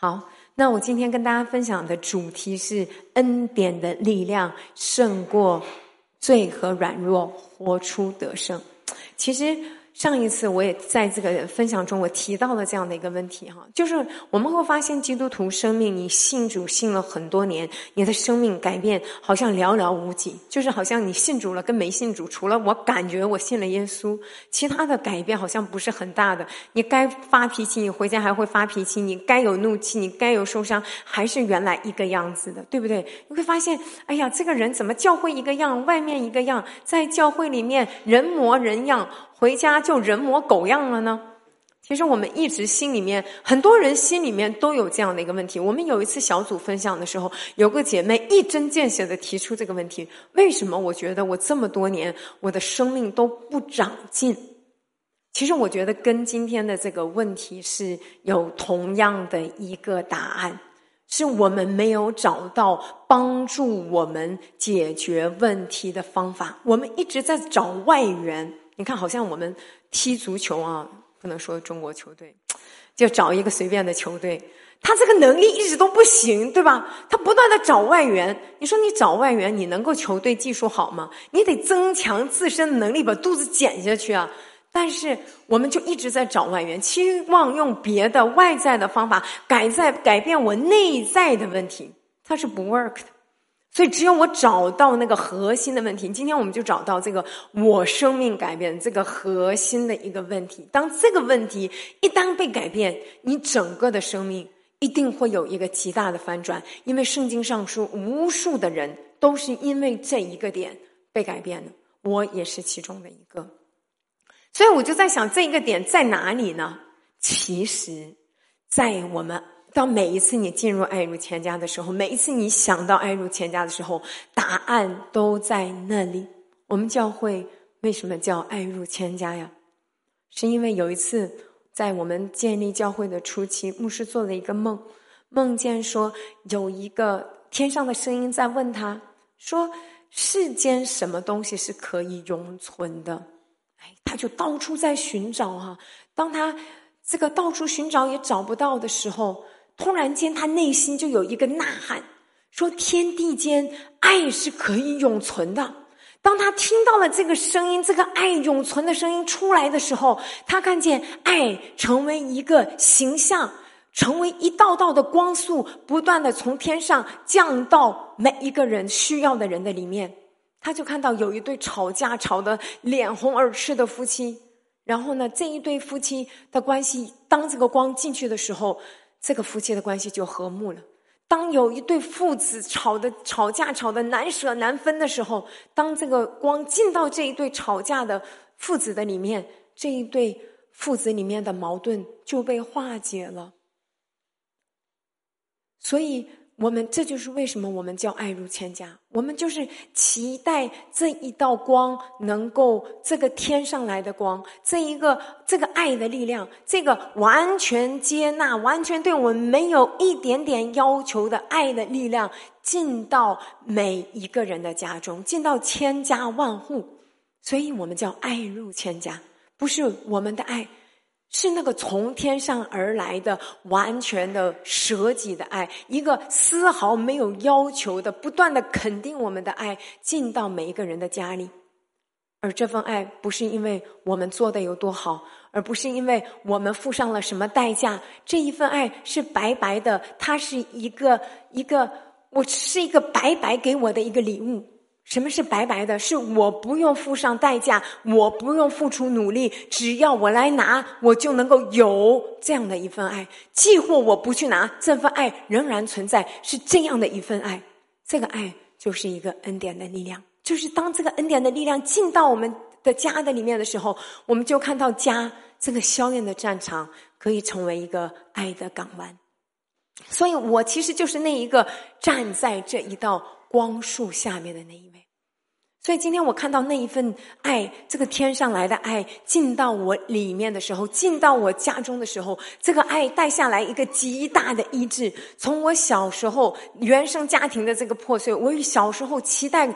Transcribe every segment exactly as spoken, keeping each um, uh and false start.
好，那我今天跟大家分享的主题是恩典的力量胜过罪和软弱，活出得胜。其实上一次我也在这个分享中我提到了这样的一个问题哈，就是我们会发现基督徒生命，你信主信了很多年，你的生命改变好像寥寥无几，就是好像你信主了跟没信主，除了我感觉我信了耶稣，其他的改变好像不是很大的。你该发脾气你回家还会发脾气，你该有怒气你该有受伤还是原来一个样子的，对不对？你会发现哎呀，这个人怎么教会一个样外面一个样，在教会里面人模人样，回家就人模狗样了呢？其实我们一直心里面，很多人心里面都有这样的一个问题。我们有一次小组分享的时候，有个姐妹一针见血地提出这个问题：为什么我觉得我这么多年我的生命都不长进？其实我觉得跟今天的这个问题是有同样的一个答案，是我们没有找到帮助我们解决问题的方法。我们一直在找外援，你看好像我们踢足球啊，不能说中国球队，就找一个随便的球队，他这个能力一直都不行，对吧？他不断的找外援，你说你找外援你能够球队技术好吗？你得增强自身的能力，把肚子减下去啊。但是我们就一直在找外援，期望用别的外在的方法改在改变我内在的问题，它是不 work 的。所以只有我找到那个核心的问题，今天我们就找到这个我生命改变这个核心的一个问题。当这个问题一旦被改变，你整个的生命一定会有一个极大的翻转，因为圣经上说无数的人都是因为这一个点被改变的，我也是其中的一个。所以我就在想，这一个点在哪里呢？其实在我们当每一次你进入爱如千家的时候，每一次你想到爱如千家的时候，答案都在那里。我们教会为什么叫爱如千家呀？是因为有一次在我们建立教会的初期，牧师做了一个梦，梦见说有一个天上的声音在问他说，世间什么东西是可以永存的？哎，他就到处在寻找啊。当他这个到处寻找也找不到的时候，突然间他内心就有一个呐喊，说天地间爱是可以永存的。当他听到了这个声音，这个爱永存的声音出来的时候，他看见爱成为一个形象，成为一道道的光束，不断的从天上降到每一个人需要的人的里面。他就看到有一对吵架吵得脸红耳赤的夫妻，然后呢，这一对夫妻的关系，当这个光进去的时候，这个夫妻的关系就和睦了。当有一对父子吵的吵架吵得难舍难分的时候，当这个光进到这一对吵架的父子的里面，这一对父子里面的矛盾就被化解了。所以我们这就是为什么我们叫爱如千家，我们就是期待这一道光能够，这个天上来的光，这一个这个爱的力量，这个完全接纳，完全对我们没有一点点要求的爱的力量，进到每一个人的家中，进到千家万户。所以我们叫爱入千家，不是我们的爱，是那个从天上而来的完全的舍己的爱，一个丝毫没有要求的不断的肯定我们的爱进到每一个人的家里。而这份爱不是因为我们做的有多好，而不是因为我们付上了什么代价，这一份爱是白白的，它是一个一个我是一个白白给我的一个礼物。什么是白白的？是我不用付上代价，我不用付出努力，只要我来拿，我就能够有这样的一份爱。既或我不去拿，这份爱仍然存在，是这样的一份爱。这个爱就是一个恩典的力量，就是当这个恩典的力量进到我们的家的里面的时候，我们就看到家这个硝烟的战场可以成为一个爱的港湾。所以我其实就是那一个站在这一道光束下面的那一位。所以今天我看到那一份爱，这个天上来的爱进到我里面的时候，进到我家中的时候，这个爱带下来一个极大的医治。从我小时候原生家庭的这个破碎，我小时候期待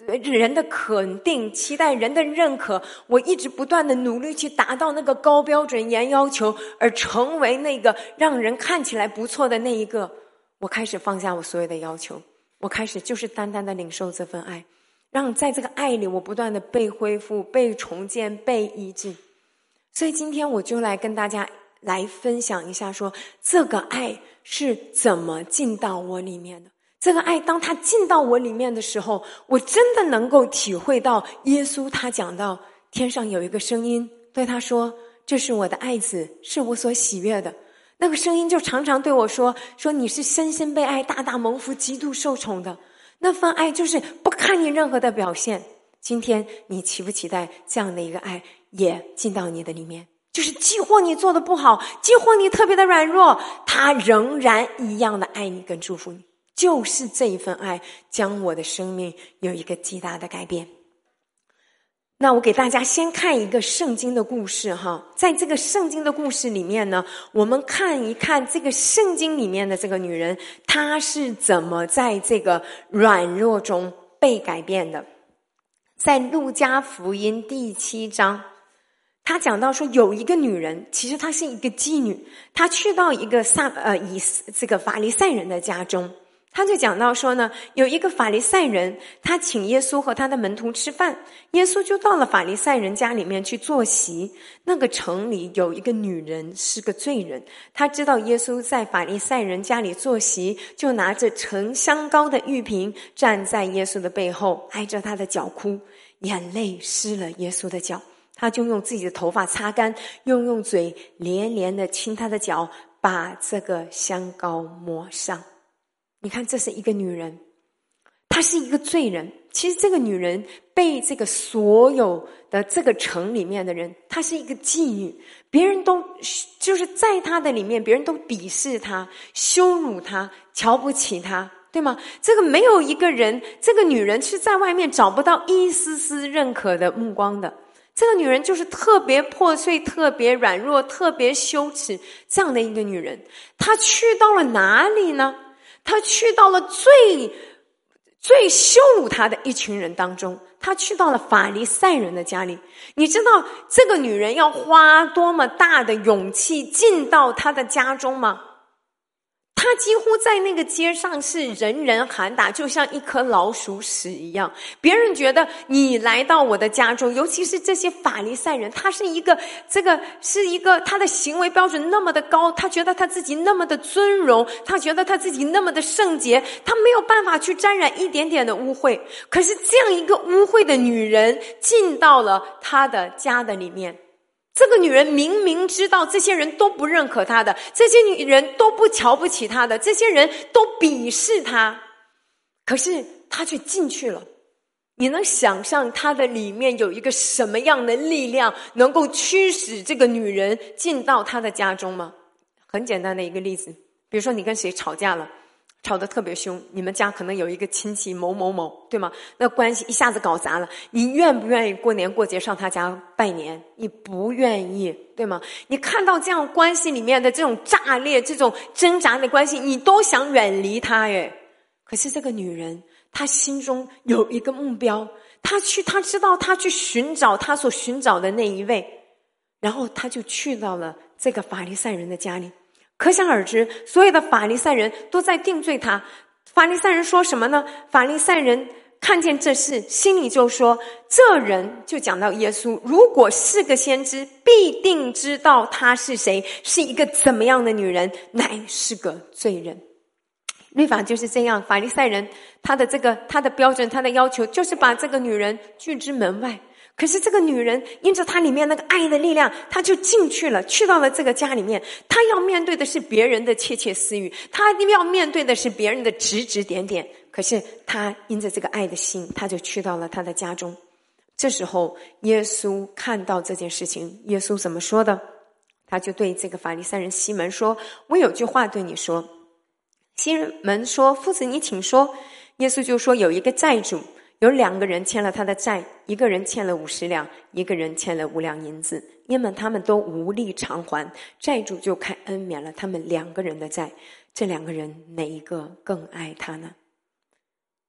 人的肯定，期待人的认可，我一直不断的努力去达到那个高标准严要求，而成为那个让人看起来不错的那一个。我开始放下我所有的要求，我开始就是单单的领受这份爱，让在这个爱里我不断的被恢复、被重建、被医治。所以今天我就来跟大家来分享一下，说这个爱是怎么进到我里面的。这个爱当它进到我里面的时候，我真的能够体会到耶稣他讲到天上有一个声音对他说，这是我的爱子，是我所喜悦的。那个声音就常常对我说，说你是深深被爱，大大蒙福，极度受宠的。那份爱就是不看你任何的表现。今天你期不期待这样的一个爱也进到你的里面，就是激活你做的不好，激活你特别的软弱，他仍然一样的爱你跟祝福你。就是这一份爱将我的生命有一个极大的改变。那我给大家先看一个圣经的故事哈，在这个圣经的故事里面呢，我们看一看这个圣经里面的这个女人，她是怎么在这个软弱中被改变的。在路加福音第七章，他讲到说有一个女人，其实她是一个妓女，她去到一个撒呃以这个法利赛人的家中。他就讲到说呢，有一个法利赛人，他请耶稣和他的门徒吃饭，耶稣就到了法利赛人家里面去坐席。那个城里有一个女人是个罪人，他知道耶稣在法利赛人家里坐席，就拿着盛香膏的玉瓶站在耶稣的背后，挨着他的脚哭，眼泪湿了耶稣的脚，他就用自己的头发擦干，又用嘴连连的亲他的脚，把这个香膏抹上。你看，这是一个女人，她是一个罪人。其实这个女人被这个所有的这个城里面的人，她是一个妓女，别人都就是在她的里面，别人都鄙视她、羞辱她、瞧不起她，对吗？这个没有一个人，这个女人是在外面找不到一丝丝认可的目光的。这个女人就是特别破碎、特别软弱、特别羞耻这样的一个女人。她去到了哪里呢？他去到了最最羞辱他的一群人当中，他去到了法利赛人的家里。你知道这个女人要花多么大的勇气进到他的家中吗？他几乎在那个街上是人人喊打，就像一颗老鼠屎一样。别人觉得你来到我的家中，尤其是这些法利赛人，他是一个这个是一个他的行为标准那么的高，他觉得他自己那么的尊荣，他觉得他自己那么的圣洁，他没有办法去沾染一点点的污秽。可是这样一个污秽的女人进到了他的家的里面，这个女人明明知道这些人都不认可她的，这些女人都不瞧不起她的，这些人都鄙视她，可是她却进去了。你能想象她的里面有一个什么样的力量能够驱使这个女人进到她的家中吗？很简单的一个例子，比如说你跟谁吵架了，吵得特别凶，你们家可能有一个亲戚某某某，对吗？那关系一下子搞砸了，你愿不愿意过年过节上他家拜年？你不愿意，对吗？你看到这样关系里面的这种炸裂、这种挣扎的关系，你都想远离他耶。可是这个女人，她心中有一个目标，她去，她知道她去寻找她所寻找的那一位，然后她就去到了这个法利赛人的家里。可想而知，所有的法利赛人都在定罪他。法利赛人说什么呢？法利赛人看见这事，心里就说，这人就讲到耶稣，如果是个先知，必定知道他是谁，是一个怎么样的女人，乃是个罪人。律法就是这样，法利赛人他的这个他的标准，他的要求就是把这个女人拒之门外。可是这个女人因着她里面那个爱的力量，她就进去了，去到了这个家里面。她要面对的是别人的窃窃私语，她要面对的是别人的指指点点。可是她因着这个爱的心，她就去到了她的家中。这时候耶稣看到这件事情，耶稣怎么说的？他就对这个法利赛人西门说，我有句话对你说。西门说，夫子你请说。耶稣就说，有一个债主，有两个人欠了他的债，一个人欠了五十两，一个人欠了五两银子，因为他们都无力偿还，债主就开恩免了他们两个人的债。这两个人哪一个更爱他呢？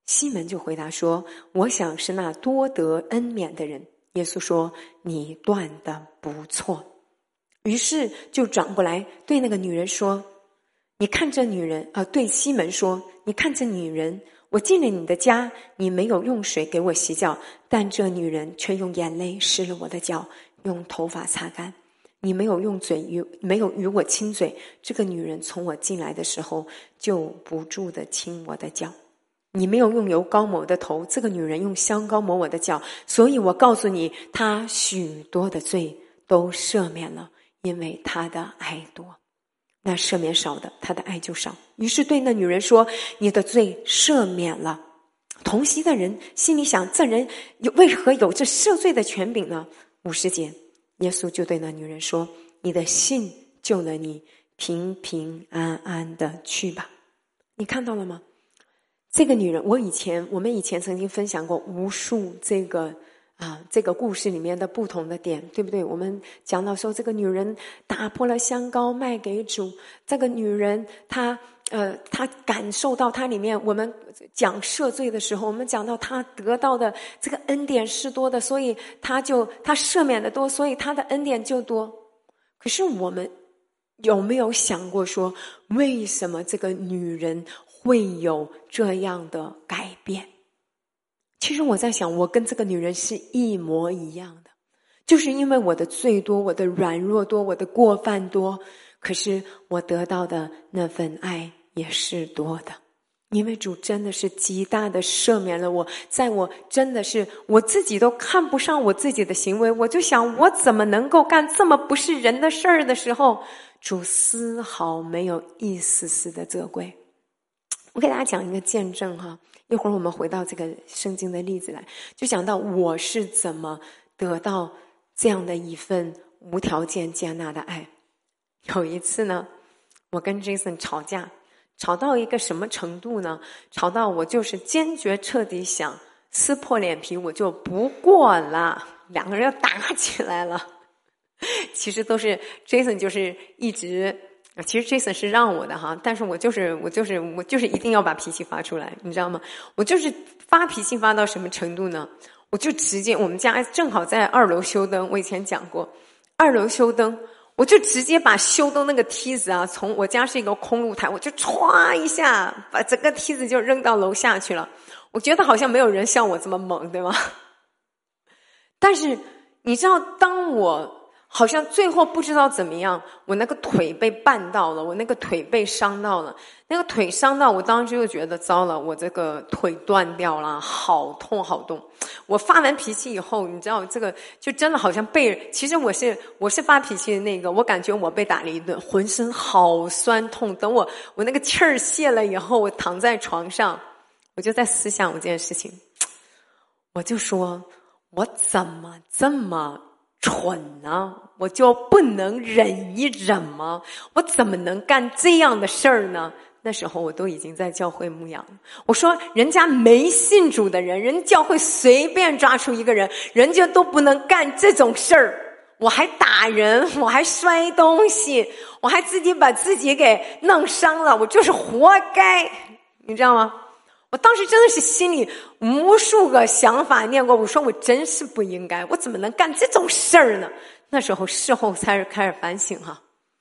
西门就回答说，我想是那多得恩免的人。耶稣说，你断得不错。于是就转过来对那个女人说，你看这女人，呃，对西门说，你看这女人，我进了你的家，你没有用水给我洗脚，但这女人却用眼泪湿了我的脚，用头发擦干。你没有用嘴与没有与我亲嘴，这个女人从我进来的时候就不住地亲我的脚。你没有用油膏抹我的头，这个女人用香膏抹我的脚。所以我告诉你，她许多的罪都赦免了，因为她的爱多。那赦免少的，她的爱就少。于是对那女人说，你的罪赦免了。同席的人心里想，这人有为何有这赦罪的权柄呢？五十节，耶稣就对那女人说，你的信救了你，平平安安的去吧。你看到了吗？这个女人，我以前我们以前曾经分享过无数这个啊这个故事里面的不同的点，对不对？我们讲到说，这个女人打破了香膏卖给主，这个女人她呃她感受到她里面，我们讲赦罪的时候，我们讲到她得到的这个恩典是多的，所以她就她赦免的多，所以她的恩典就多。可是我们有没有想过说，为什么这个女人会有这样的改变？其实我在想，我跟这个女人是一模一样的，就是因为我的罪多，我的软弱多，我的过犯多，可是我得到的那份爱也是多的。因为主真的是极大的赦免了我，在我真的是我自己都看不上我自己的行为，我就想我怎么能够干这么不是人的事儿的时候，主丝毫没有一丝丝的责怪。我给大家讲一个见证哈，一会儿我们回到这个圣经的例子来，就讲到我是怎么得到这样的一份无条件接纳的爱。有一次呢，我跟 Jason 吵架，吵到一个什么程度呢？吵到我就是坚决彻底想撕破脸皮，我就不过了，两个人打起来了。其实都是 Jason 就是一直其实 Jason 是让我的哈，但是我就是我就是我就是一定要把脾气发出来，你知道吗？我就是发脾气发到什么程度呢？我就直接，我们家正好在二楼修灯，我以前讲过，二楼修灯，我就直接把修灯那个梯子啊，从我家是一个空露台，我就歘一下把整个梯子就扔到楼下去了。我觉得好像没有人像我这么猛，对吗？但是你知道，当我好像最后不知道怎么样，我那个腿被绊到了，我那个腿被伤到了，那个腿伤到我当时就觉得糟了，我这个腿断掉了，好痛好痛。我发完脾气以后，你知道这个就真的好像被，其实我是我是发脾气的那个，我感觉我被打了一顿，浑身好酸痛。等我我那个气儿泄了以后，我躺在床上，我就在思想我这件事情，我就说我怎么这么蠢呢？我就不能忍一忍吗？我怎么能干这样的事儿呢？那时候我都已经在教会牧养了。我说人家没信主的人，人教会随便抓出一个人，人家都不能干这种事儿。我还打人，我还摔东西，我还自己把自己给弄伤了，我就是活该，你知道吗？我当时真的是心里无数个想法念过，我说我真是不应该，我怎么能干这种事儿呢？那时候事后才是开始反省哈。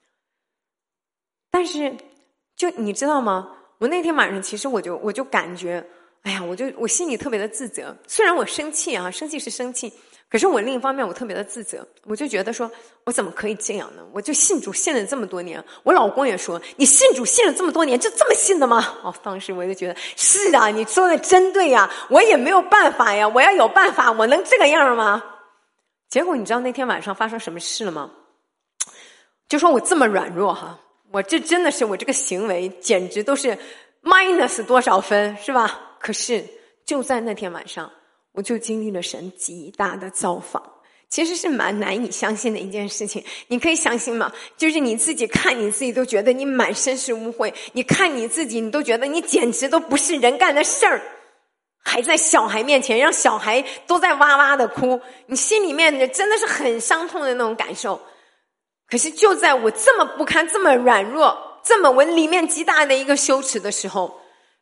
但是就你知道吗，我那天晚上其实我就我就感觉，哎呀，我就我心里特别的自责。虽然我生气啊，生气是生气，可是我另一方面我特别的自责，我就觉得说我怎么可以这样呢？我就信主信了这么多年，我老公也说你信主信了这么多年就这么信的吗？哦，当时我就觉得是啊，你说的真对呀，我也没有办法呀，我要有办法我能这个样吗？结果你知道那天晚上发生什么事了吗？就说我这么软弱哈，我这真的是我这个行为简直都是 minus 多少分是吧？可是就在那天晚上，我就经历了神极大的造访，其实是蛮难以相信的一件事情。你可以相信吗？就是你自己看你自己都觉得你满身是污秽，你看你自己你都觉得你简直都不是人干的事儿，还在小孩面前让小孩都在哇哇的哭，你心里面真的是很伤痛的那种感受。可是就在我这么不堪，这么软弱，这么我里面极大的一个羞耻的时候，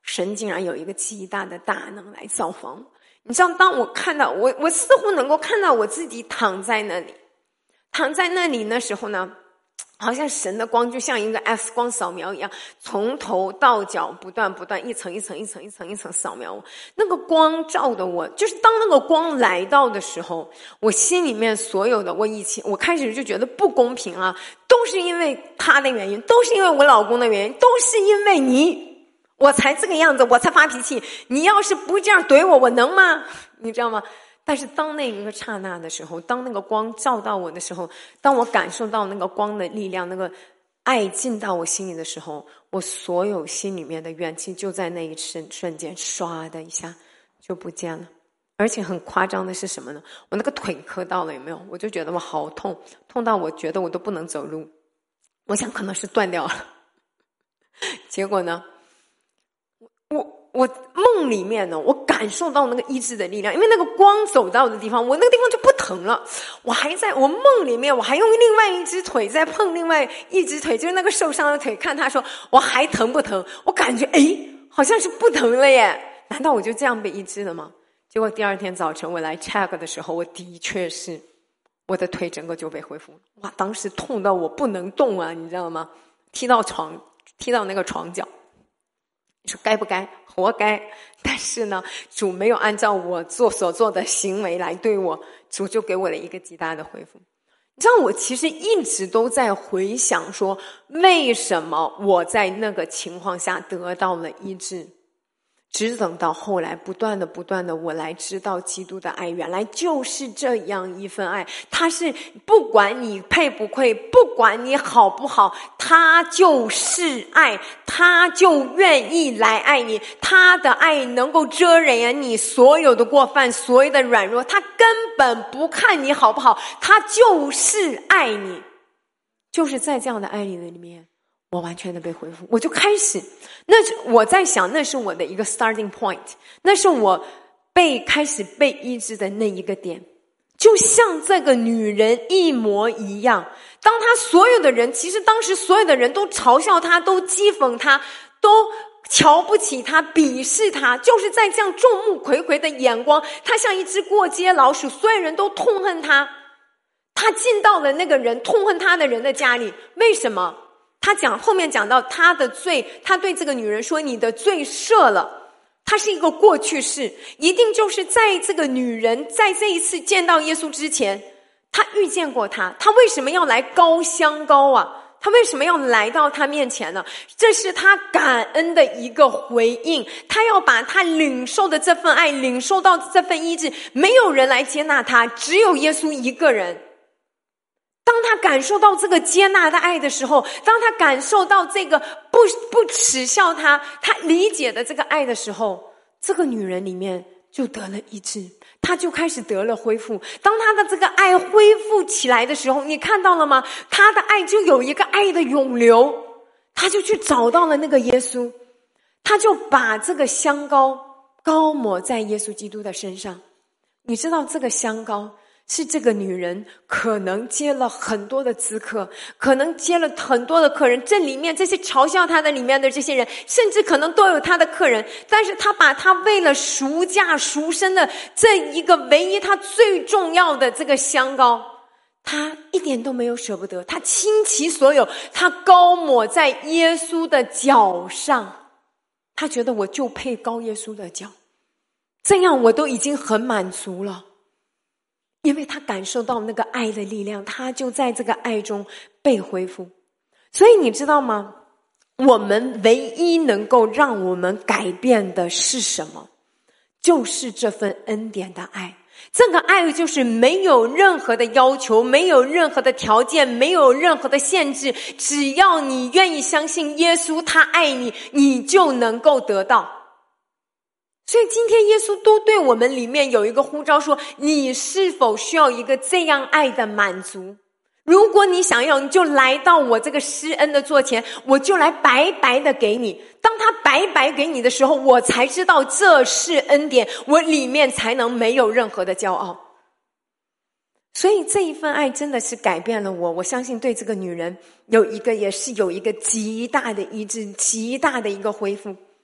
神竟然有一个极大的大能来造访我。你知道，当我看到我，我似乎能够看到我自己躺在那里，躺在那里那时候呢，好像神的光就像一个 X 光扫描一样，从头到脚不断不断一层一层一层一层一层扫描我。那个光照的我，就是当那个光来到的时候，我心里面所有的我以前我开始就觉得不公平啊，都是因为他的原因，都是因为我老公的原因，都是因为你。我才这个样子，我才发脾气。你要是不这样怼我，我能吗？你知道吗？但是当那一个刹那的时候，当那个光照到我的时候，当我感受到那个光的力量，那个爱进到我心里的时候，我所有心里面的怨气就在那一瞬瞬间唰的一下就不见了。而且很夸张的是什么呢？我那个腿磕到了，有没有？我就觉得我好痛，痛到我觉得我都不能走路。我想可能是断掉了。结果呢，我我梦里面呢，我感受到那个医治的力量，因为那个光走到的地方，我那个地方就不疼了。我还在我梦里面，我还用另外一只腿在碰另外一只腿，就是那个受伤的腿，看他说我还疼不疼？我感觉诶，好像是不疼了耶。难道我就这样被医治了吗？结果第二天早晨我来 check 的时候，我的确是我的腿整个就被恢复了。哇，当时痛到我不能动啊，你知道吗？踢到床，踢到那个床角。你说该不该？活该。但是呢，主没有按照我做所做的行为来对我，主就给我了一个极大的回复。你知道，我其实一直都在回想说，为什么我在那个情况下得到了医治。只等到后来不断的不断的我来知道基督的爱原来就是这样一份爱，他是不管你配不配，不管你好不好，他就是爱，他就愿意来爱你，他的爱能够遮掩你所有的过犯，所有的软弱，他根本不看你好不好，他就是爱你。就是在这样的爱里里面，我完全的被恢复。我就开始，那我在想，那是我的一个 starting point， 那是我被开始被医治的那一个点，就像这个女人一模一样。当她所有的人，其实当时所有的人都嘲笑她，都讥讽她，都瞧不起她，鄙视她，就是在这样众目睽睽的眼光，她像一只过街老鼠，所有人都痛恨她。她进到了那个人痛恨她的人的家里，为什么？他讲后面讲到他的罪，他对这个女人说你的罪赦了，他是一个过去式，一定就是在这个女人在这一次见到耶稣之前，他遇见过他，他为什么要来高香膏啊？他为什么要来到他面前呢？这是他感恩的一个回应，他要把他领受的这份爱，领受到这份医治，没有人来接纳他，只有耶稣一个人。当他感受到这个接纳的爱的时候，当他感受到这个不不耻笑他，他理解的这个爱的时候，这个女人里面就得了医治，她就开始得了恢复。当她的这个爱恢复起来的时候，你看到了吗？她的爱就有一个爱的涌流，她就去找到了那个耶稣，她就把这个香膏膏抹在耶稣基督的身上。你知道这个香膏是这个女人可能接了很多的咨客，可能接了很多的客人，这里面这些嘲笑她的里面的这些人，甚至可能都有她的客人，但是她把她为了赎价赎身的这一个唯一她最重要的这个香膏，她一点都没有舍不得，她倾其所有，她膏抹在耶稣的脚上，她觉得我就配膏耶稣的脚，这样我都已经很满足了。因为他感受到那个爱的力量，他就在这个爱中被恢复。所以你知道吗？我们唯一能够让我们改变的是什么？就是这份恩典的爱。这个爱就是没有任何的要求，没有任何的条件，没有任何的限制，只要你愿意相信耶稣他爱你，你就能够得到。所以今天耶稣都对我们里面有一个呼召说，你是否需要一个这样爱的满足？如果你想要，你就来到我这个施恩的座前，我就来白白的给你。当他白白给你的时候，我才知道这是恩典，我里面才能没有任何的骄傲。所以这一份爱真的是改变了我，我相信对这个女人有一个也是有一个极大的医治，极大的一个恢复。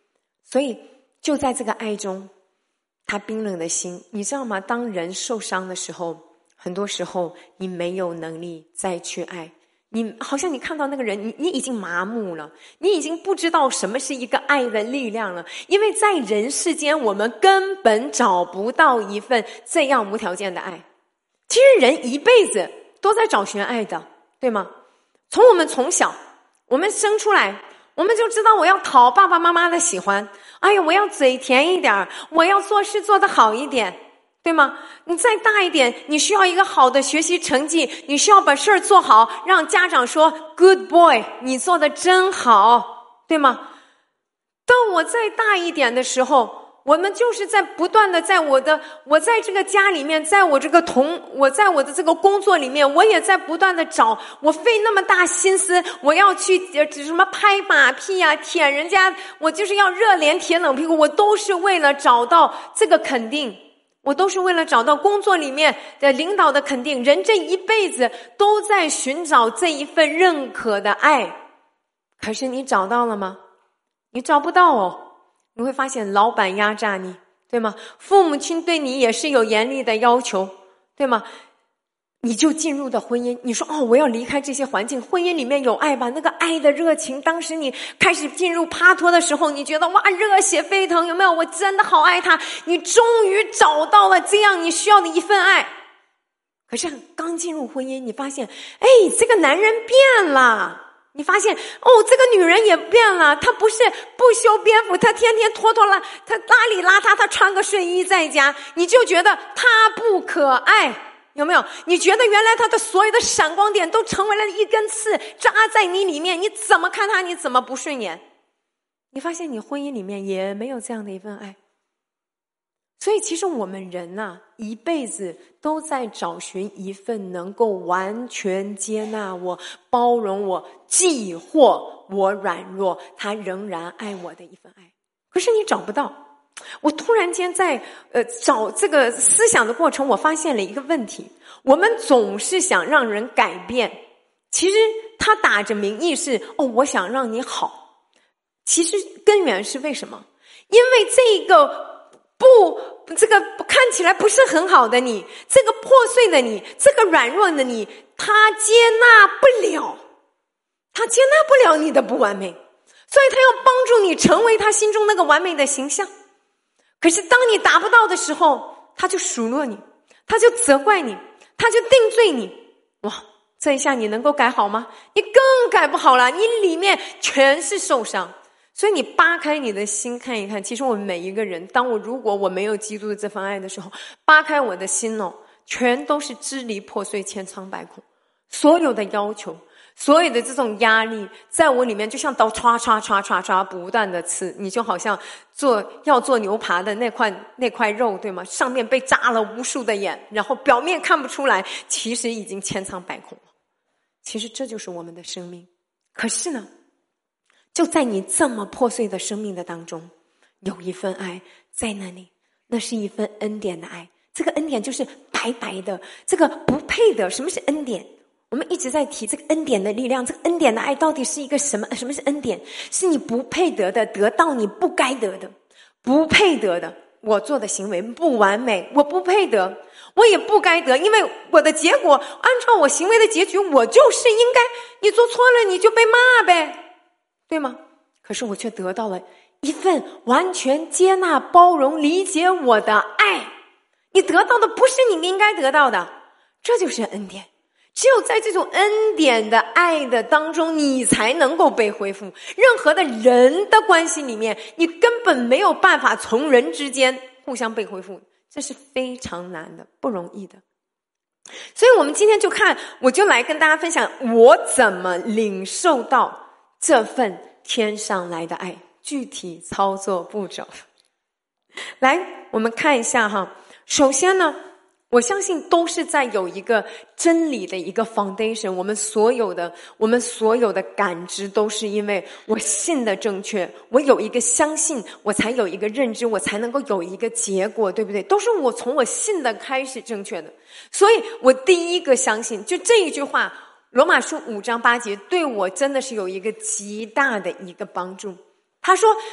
所以就在这个爱中，他冰冷的心，你知道吗？当人受伤的时候，很多时候你没有能力再去爱，你好像你看到那个人，你你已经麻木了，你已经不知道什么是一个爱的力量了，因为在人世间我们根本找不到一份这样无条件的爱。其实人一辈子都在找寻爱的，对吗？从我们从小我们生出来，我们就知道我要讨爸爸妈妈的喜欢，哎呀，我要嘴甜一点，我要做事做得好一点，对吗？你再大一点，你需要一个好的学习成绩，你需要把事儿做好，让家长说 good boy， 你做得真好，对吗？当我再大一点的时候，我们就是在不断的在我的我在这个家里面，在我这个同我在我的这个工作里面，我也在不断的找，我费那么大心思，我要去什么拍马屁啊，舔人家，我就是要热脸贴冷屁股，我都是为了找到这个肯定，我都是为了找到工作里面的领导的肯定。人这一辈子都在寻找这一份认可的爱，可是你找到了吗？你找不到哦。你会发现老板压榨你，对吗？父母亲对你也是有严厉的要求，对吗？你就进入的婚姻，你说哦，我要离开这些环境，婚姻里面有爱吧，那个爱的热情，当时你开始进入帕托的时候，你觉得哇，热血沸腾，有没有？我真的好爱他，你终于找到了这样你需要的一份爱。可是刚进入婚姻，你发现，哎，这个男人变了。你发现哦，这个女人也变了，她不是不修边幅，她天天拖拖拉，她邋里邋遢，她穿个睡衣在家，你就觉得她不可爱，有没有？你觉得原来她的所有的闪光点都成为了一根刺扎在你里面，你怎么看她你怎么不顺眼？你发现你婚姻里面也没有这样的一份爱。所以其实我们人啊，一辈子都在找寻一份能够完全接纳我、包容我、既或我软弱，他仍然爱我的一份爱。可是你找不到。我突然间在呃找这个思想的过程，我发现了一个问题：我们总是想让人改变，其实他打着名义是哦，我想让你好，其实根源是为什么？因为这个。不，这个看起来不是很好的你，这个破碎的你，这个软弱的你，他接纳不了，他接纳不了你的不完美，所以他要帮助你成为他心中那个完美的形象。可是当你达不到的时候，他就数落你，他就责怪你，他就定罪你。哇，这一下你能够改好吗？你更改不好了，你里面全是受伤。所以你扒开你的心看一看，其实我们每一个人，当我如果我没有基督的这份爱的时候，扒开我的心哦，全都是支离破碎、千疮百孔，所有的要求，所有的这种压力，在我里面就像刀唰唰唰唰唰不断的刺，你就好像做要做牛扒的那块那块肉，对吗？上面被扎了无数的眼，然后表面看不出来，其实已经千疮百孔了。其实这就是我们的生命。可是呢，就在你这么破碎的生命的当中，有一份爱在那里，那是一份恩典的爱。这个恩典就是白白的，这个不配的。什么是恩典？我们一直在提这个恩典的力量，这个恩典的爱到底是一个什么？什么是恩典？是你不配得的，得到你不该得的，不配得的。我做的行为不完美，我不配得，我也不该得，因为我的结果按照我行为的结局，我就是应该，你做错了你就被骂呗，对吗？可是我却得到了一份完全接纳、包容、理解我的爱。你得到的不是你应该得到的，这就是恩典。只有在这种恩典的爱的当中，你才能够被恢复。任何的人的关系里面，你根本没有办法从人之间互相被恢复，这是非常难的，不容易的。所以我们今天就看，我就来跟大家分享我怎么领受到这份天上来的爱，具体操作步骤。来，我们看一下哈。首先呢，我相信都是在有一个真理的一个 foundation， 我们所有的我们所有的感知都是因为我信的正确，我有一个相信，我才有一个认知，我才能够有一个结果，对不对？都是我从我信的开始正确的。所以我第一个相信，就这一句话，罗马书五章八节对我真的是有一个极大的一个帮助。他说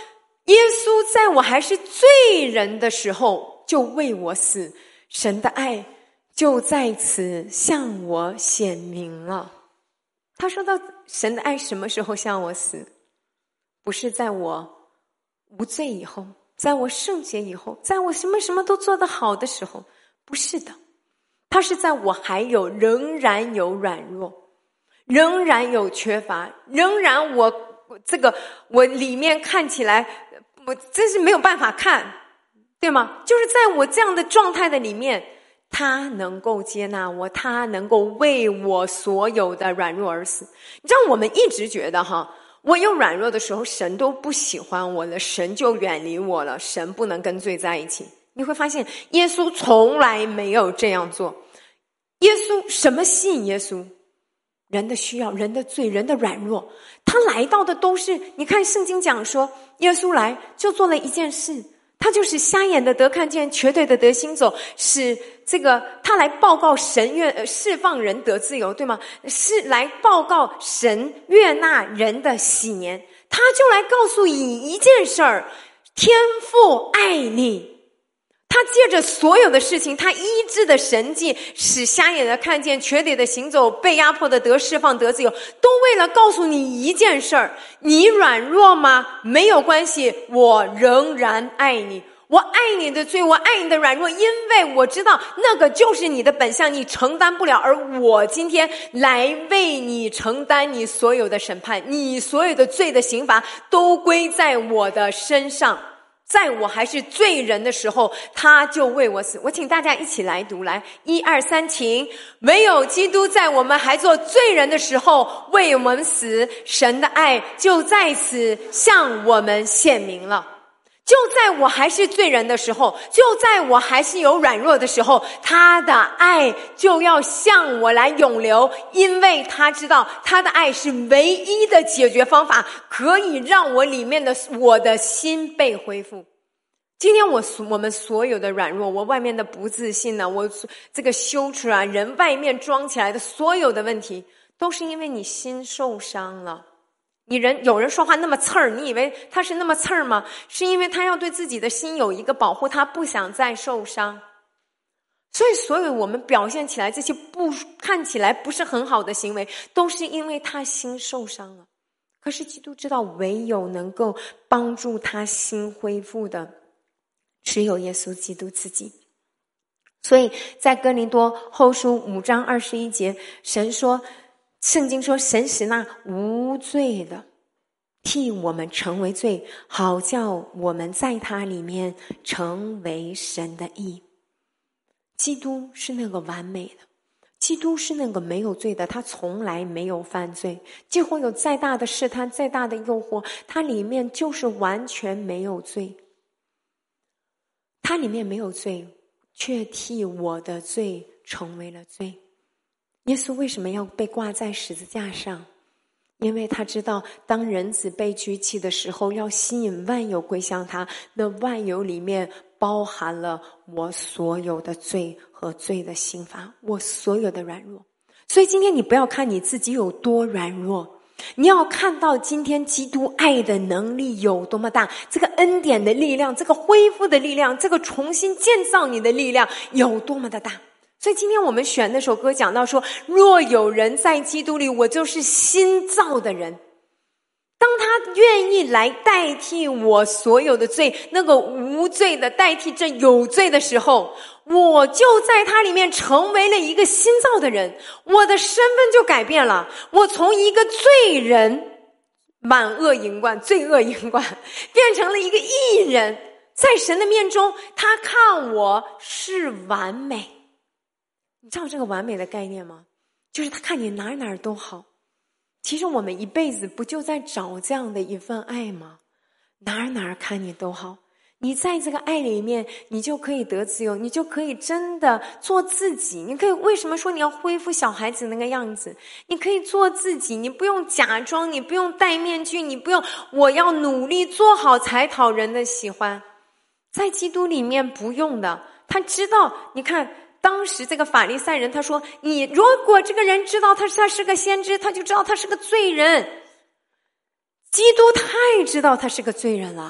耶稣在我还是罪人的时候就为我死，神的爱就在此向我显明了。他说到神的爱什么时候向我死？不是在我无罪以后，在我圣洁以后，在我什么什么都做得好的时候，不是的，他是在我还有仍然有软弱，仍然有缺乏，仍然我这个我里面看起来我真是没有办法看，对吗？就是在我这样的状态的里面，他能够接纳我，他能够为我所有的软弱而死。你知道我们一直觉得哈，我有软弱的时候神都不喜欢我了，神就远离我了，神不能跟罪在一起。你会发现耶稣从来没有这样做。耶稣什么吸引耶稣？人的需要，人的罪，人的软弱。他来到的都是，你看圣经讲说耶稣来就做了一件事，他就是瞎眼的得看见，瘸腿的得行走，使这个他来报告神悦释放人得自由，对吗？是来报告神悦纳人的喜年。他就来告诉你一件事儿，天父爱你。他借着所有的事情，他医治的神迹，使瞎眼的看见，瘸腿的行走，被压迫的得释放得自由，都为了告诉你一件事儿：你软弱吗？没有关系，我仍然爱你。我爱你的罪，我爱你的软弱，因为我知道那个就是你的本相，你承担不了，而我今天来为你承担你所有的审判，你所有的罪的刑罚都归在我的身上。在我还是罪人的时候，他就为我死。我请大家一起来读，来，一二三，请。唯有基督在我们还做罪人的时候为我们死，神的爱就在此向我们显明了。就在我还是罪人的时候，就在我还是有软弱的时候，他的爱就要向我来涌流，因为他知道他的爱是唯一的解决方法，可以让我里面的我的心被恢复。今天我我们所有的软弱，我外面的不自信呢、啊，我这个羞耻啊，人外面装起来的所有的问题，都是因为你心受伤了。你人有人说话那么刺儿，你以为他是那么刺儿吗？是因为他要对自己的心有一个保护，他不想再受伤。所以所有我们表现起来这些不看起来不是很好的行为，都是因为他心受伤了。可是基督知道，唯有能够帮助他心恢复的，只有耶稣基督自己。所以在哥林多后书五章二十一节，神说，圣经说，神使那无罪的替我们成为罪，好叫我们在他里面成为神的义。基督是那个完美的，基督是那个没有罪的，他从来没有犯罪，几乎有再大的试探，再大的诱惑，他里面就是完全没有罪。他里面没有罪，却替我的罪成为了罪。耶稣为什么要被挂在十字架上？因为他知道，当人子被举起的时候，要吸引万有归向他，那万有里面包含了我所有的罪和罪的刑罚，我所有的软弱。所以今天你不要看你自己有多软弱，你要看到今天基督爱的能力有多么大，这个恩典的力量，这个恢复的力量，这个重新建造你的力量有多么的大。所以今天我们选那首歌讲到说，若有人在基督里，我就是新造的人。当他愿意来代替我所有的罪，那个无罪的代替这有罪的时候，我就在他里面成为了一个新造的人，我的身份就改变了。我从一个罪人，满恶淫贯，罪恶淫贯，变成了一个义人。在神的面中，他看我是完美。你知道这个完美的概念吗？就是他看你哪儿哪儿都好。其实我们一辈子不就在找这样的一份爱吗？哪儿哪儿看你都好，你在这个爱里面，你就可以得自由，你就可以真的做自己。你可以，为什么说你要恢复小孩子那个样子？你可以做自己，你不用假装，你不用戴面具，你不用我要努力做好才讨人的喜欢。在基督里面不用的，他知道，你看当时这个法利赛人，他说，你如果这个人知道他他是个先知，他就知道他是个罪人。基督太知道他是个罪人了，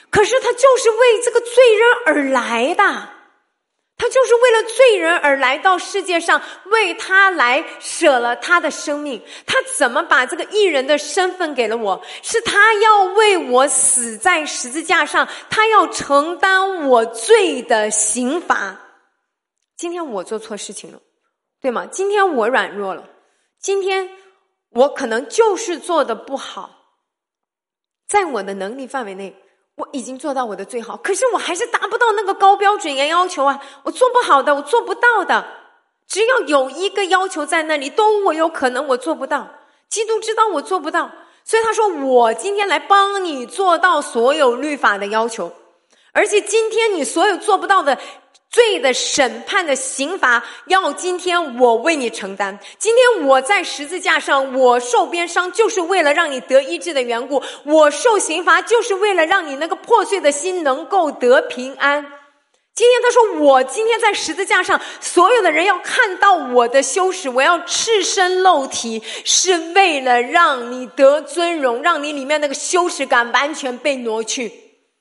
可是他就是为这个罪人而来的，他就是为了罪人而来到世界上，为他来舍了他的生命。他怎么把这个义人的身份给了我？是他要为我死在十字架上，他要承担我罪的刑罚。今天我做错事情了，对吗？今天我软弱了，今天我可能就是做得不好，在我的能力范围内我已经做到我的最好，可是我还是达不到那个高标准要求啊，我做不好的，我做不到的。只要有一个要求在那里，都我有可能我做不到。基督知道我做不到，所以他说我今天来帮你做到所有律法的要求，而且今天你所有做不到的罪的审判的刑罚，要今天我为你承担。今天我在十字架上，我受鞭伤就是为了让你得医治的缘故，我受刑罚就是为了让你那个破碎的心能够得平安。今天他说我今天在十字架上，所有的人要看到我的羞耻，我要赤身露体，是为了让你得尊荣，让你里面那个羞耻感完全被挪去。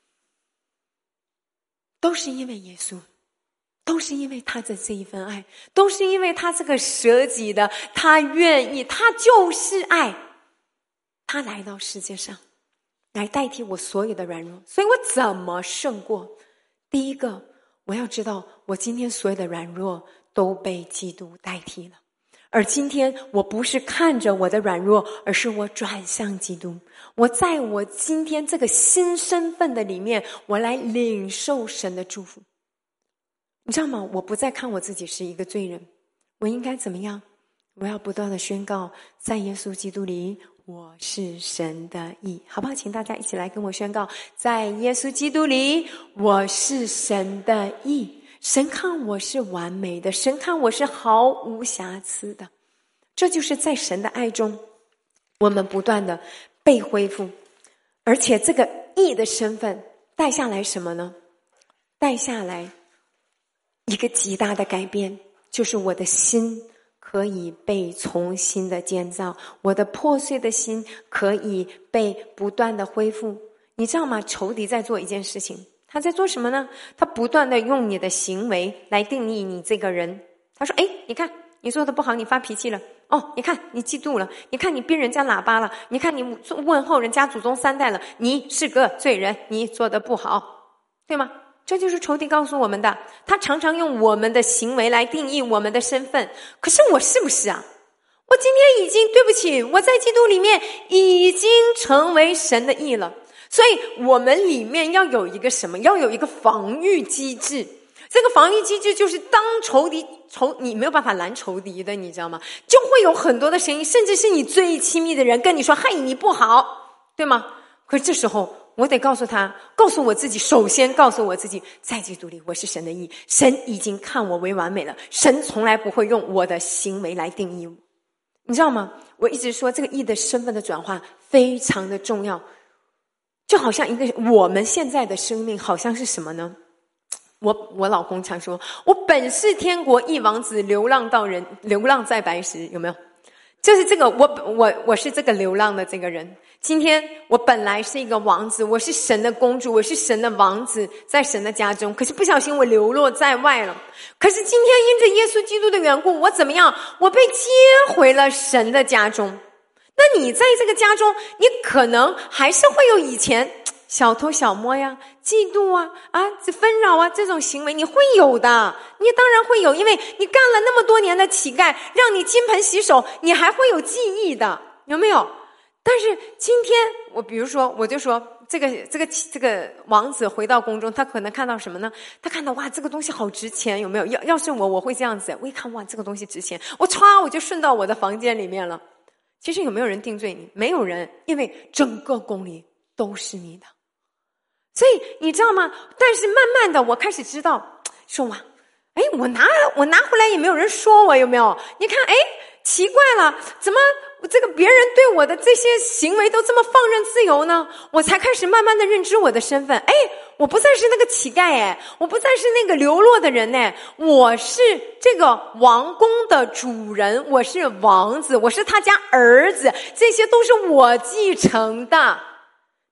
都是因为耶稣，都是因为他的这一份爱，都是因为他这个舍己的，他愿意，他就是爱，他来到世界上来代替我所有的软弱。所以我怎么胜过？第一个，我要知道我今天所有的软弱都被基督代替了，而今天我不是看着我的软弱，而是我转向基督。我在我今天这个新身份的里面，我来领受神的祝福。你知道吗？我不再看我自己是一个罪人，我应该怎么样？我要不断的宣告，在耶稣基督里我是神的义，好不好？请大家一起来跟我宣告，在耶稣基督里我是神的义。神看我是完美的，神看我是毫无瑕疵的。这就是在神的爱中，我们不断的被恢复。而且这个义的身份带下来什么呢？带下来一个极大的改变，就是我的心可以被重新的建造，我的破碎的心可以被不断的恢复。你知道吗？仇敌在做一件事情，他在做什么呢？他不断的用你的行为来定义你这个人。他说，哎，你看你做的不好，你发脾气了，哦，你看你嫉妒了，你看你逼人家喇叭了，你看你问候人家祖宗三代了，你是个罪人，你做的不好，对吗？这就是仇敌告诉我们的，他常常用我们的行为来定义我们的身份。可是我是不是啊？我今天已经，对不起，我在基督里面已经成为神的义了。所以我们里面要有一个什么？要有一个防御机制。这个防御机制就是当仇敌仇你没有办法拦仇敌的，你知道吗？就会有很多的声音，甚至是你最亲密的人跟你说，嘿，你不好，对吗？可是这时候我得告诉他，告诉我自己，首先告诉我自己，在基督里我是神的义，神已经看我为完美了，神从来不会用我的行为来定义我。你知道吗？我一直说这个义的身份的转化非常的重要，就好像一个我们现在的生命好像是什么呢？我我老公常说，我本是天国一王子，流浪到人，流浪在白石，有没有？就是这个，我我我是这个流浪的这个人。今天我本来是一个王子，我是神的公主，我是神的王子，在神的家中，可是不小心我流落在外了。可是今天因着耶稣基督的缘故，我怎么样？我被接回了神的家中。那你在这个家中，你可能还是会有以前小偷小摸呀，嫉妒啊啊纷扰啊这种行为，你会有的，你当然会有，因为你干了那么多年的乞丐，让你金盆洗手，你还会有记忆的，有没有？但是今天我比如说我就说这个这个这个王子回到宫中，他可能看到什么呢？他看到哇这个东西好值钱，有没有？要要是我我会这样子，我一看哇这个东西值钱，我歘我就顺到我的房间里面了。其实有没有人定罪你？没有人，因为整个宫里都是你的。所以你知道吗？但是慢慢的我开始知道，说哇，哎，我拿我拿回来也没有人说我，有没有？你看，哎，奇怪了，怎么这个别人对我的这些行为都这么放任自由呢？我才开始慢慢的认知我的身份。哎，我不再是那个乞丐，哎，我不再是那个流落的人，哎，我是这个王宫的主人，我是王子，我是他家儿子，这些都是我继承的。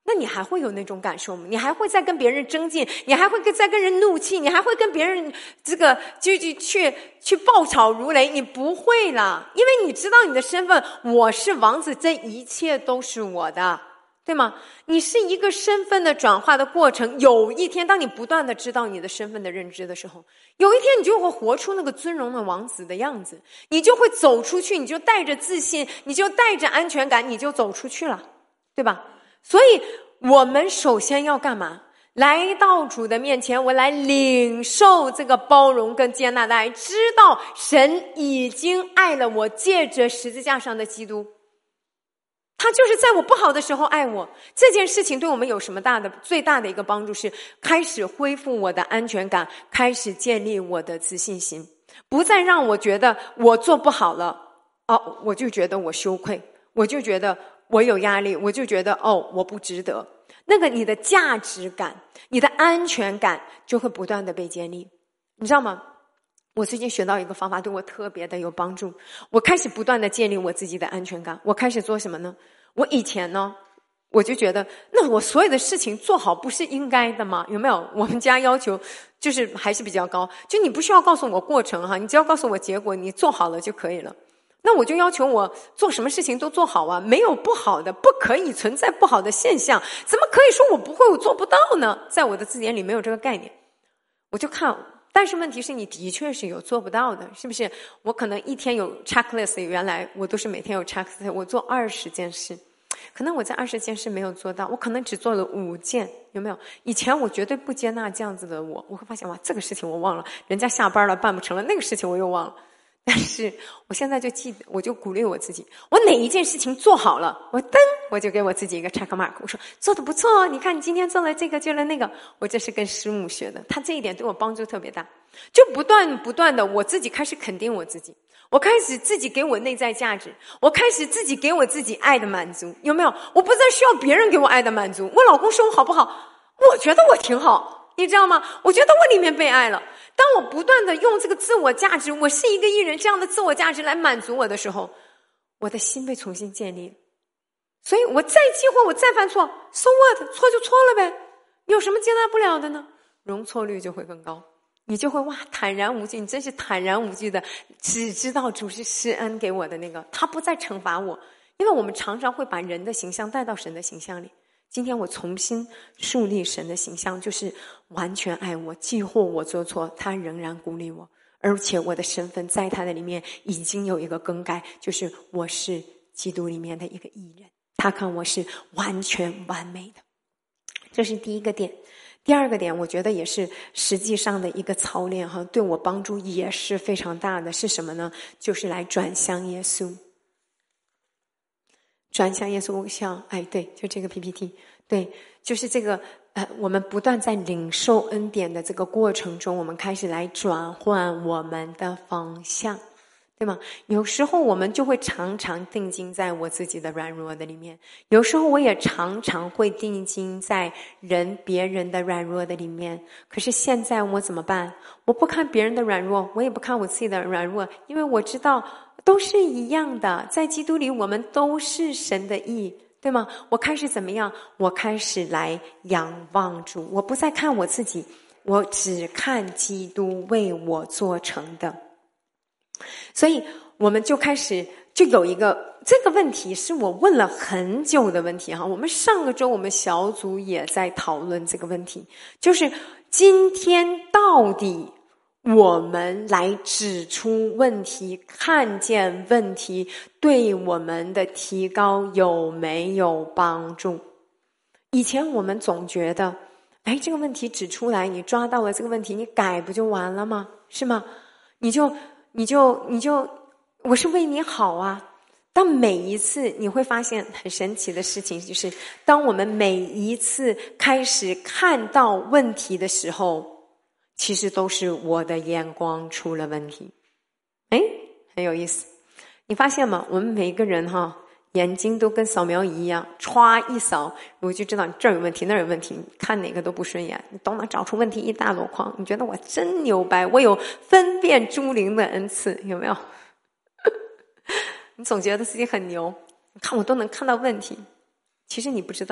那你还会有那种感受吗？你还会再跟别人争竞？你还会跟再跟人怒气？你还会跟别人这个就就去去暴吵如雷？你不会啦，因为你知道你的身份，我是王子，这一切都是我的，对吗？你是一个身份的转化的过程。有一天，当你不断的知道你的身份的认知的时候，有一天你就会活出那个尊荣的王子的样子，你就会走出去，你就带着自信，你就带着安全感，你就走出去了，对吧？所以我们首先要干嘛？来到主的面前，我来领受这个包容跟接纳的爱，知道神已经爱了我，借着十字架上的基督，他就是在我不好的时候爱我。这件事情对我们有什么大的最大的一个帮助，是开始恢复我的安全感，开始建立我的自信心，不再让我觉得我做不好了，哦，我就觉得我羞愧，我就觉得我有压力，我就觉得哦，我不值得。那个你的价值感，你的安全感就会不断的被建立，你知道吗？我最近学到一个方法，对我特别的有帮助。我开始不断的建立我自己的安全感。我开始做什么呢？我以前呢，我就觉得，那我所有的事情做好不是应该的吗？有没有？我们家要求就是还是比较高，就你不需要告诉我过程哈，你只要告诉我结果，你做好了就可以了。那我就要求我做什么事情都做好啊，没有不好的，不可以存在不好的现象，怎么可以说我不会，我做不到呢？在我的字典里没有这个概念。我就看，但是问题是你的确是有做不到的，是不是？我可能一天有 checklist， 原来我都是每天有 checklist， 我做二十件事，可能我在二十件事没有做到，我可能只做了五件，有没有？以前我绝对不接纳这样子的我，我会发现哇，这个事情我忘了，人家下班了办不成了，那个事情我又忘了。但是我现在就记得，我就鼓励我自己，我哪一件事情做好了，我噔，我就给我自己一个 check mark， 我说做得不错哦，你看你今天做了这个做了那个。我这是跟师母学的，他这一点对我帮助特别大，就不断不断的我自己开始肯定我自己，我开始自己给我内在价值，我开始自己给我自己爱的满足，有没有？我不再需要别人给我爱的满足。我老公说我好不好？我觉得我挺好，你知道吗？我觉得我里面被爱了。当我不断的用这个自我价值，我是一个艺人这样的自我价值来满足我的时候，我的心被重新建立。所以我再机会，我再犯错 ，so what， 错就错了呗，有什么接纳不了的呢？容错率就会更高，你就会哇坦然无惧，你真是坦然无惧的，只知道主是施恩给我的那个，他不再惩罚我。因为我们常常会把人的形象带到神的形象里。今天我重新树立神的形象，就是完全爱我，即或我做错，他仍然鼓励我，而且我的身份在他的里面已经有一个更改，就是我是基督里面的一个义人，他看我是完全完美的。这是第一个点。第二个点，我觉得也是实际上的一个操练哈，对我帮助也是非常大的，是什么呢？就是来转向耶稣。转向耶稣像，哎，对，就这个 P P T， 对，就是这个，呃，我们不断在领受恩典的这个过程中，我们开始来转换我们的方向，对吗？有时候我们就会常常定睛在我自己的软弱的里面，有时候我也常常会定睛在人别人的软弱的里面。可是现在我怎么办？我不看别人的软弱，我也不看我自己的软弱，因为我知道都是一样的，在基督里我们都是神的义，对吗？我开始怎么样？我开始来仰望主，我不再看我自己，我只看基督为我做成的。所以我们就开始就有一个这个问题是我问了很久的问题哈。我们上个周我们小组也在讨论这个问题，就是今天到底我们来指出问题，看见问题，对我们的提高有没有帮助？以前我们总觉得，哎，这个问题指出来，你抓到了这个问题，你改不就完了吗？是吗？你就你就你就我是为你好啊。当每一次你会发现很神奇的事情，就是当我们每一次开始看到问题的时候，其实都是我的眼光出了问题。诶，很有意思。你发现吗？我们每一个人哈，眼睛都跟扫描仪一样，歘一扫，我就知道你这儿有问题，那儿有问题，你看哪个都不顺眼，你都能找出问题一大箩筐。你觉得我真牛掰，我有分辨诸灵的恩赐，有没有？你总觉得自己很牛，你看我都能看到问题。其实你不知道，